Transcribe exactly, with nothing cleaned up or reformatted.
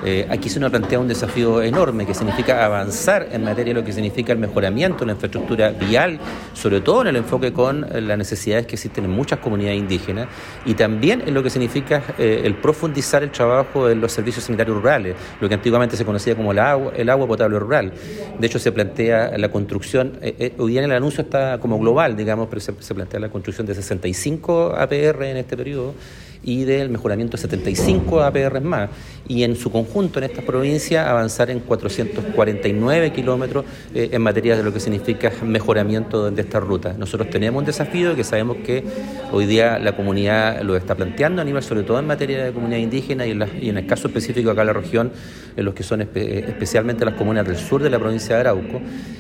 Eh, aquí se nos plantea un desafío enorme que significa avanzar en materia de lo que significa el mejoramiento de la infraestructura vial, sobre todo en el enfoque con las necesidades que existen en muchas comunidades indígenas, y también en lo que significa eh, el profundizar el trabajo en los servicios sanitarios rurales, lo que antiguamente se conocía como el agua, el agua potable rural. De hecho, se plantea la construcción, eh, eh, hoy día en el anuncio está como global, digamos, pero se, se plantea la construcción de sesenta y cinco A P R en este periodo y del mejoramiento de setenta y cinco A P R más, y en su conjunto en esta provincia avanzar en cuatrocientos cuarenta y nueve kilómetros eh, en materia de lo que significa mejoramiento de esta ruta. Nosotros tenemos un desafío que sabemos que hoy día la comunidad lo está planteando a nivel, sobre todo en materia de comunidad indígena y en, la, y en el caso específico acá en la región, en los que son espe- especialmente las comunas del sur de la provincia de Arauco.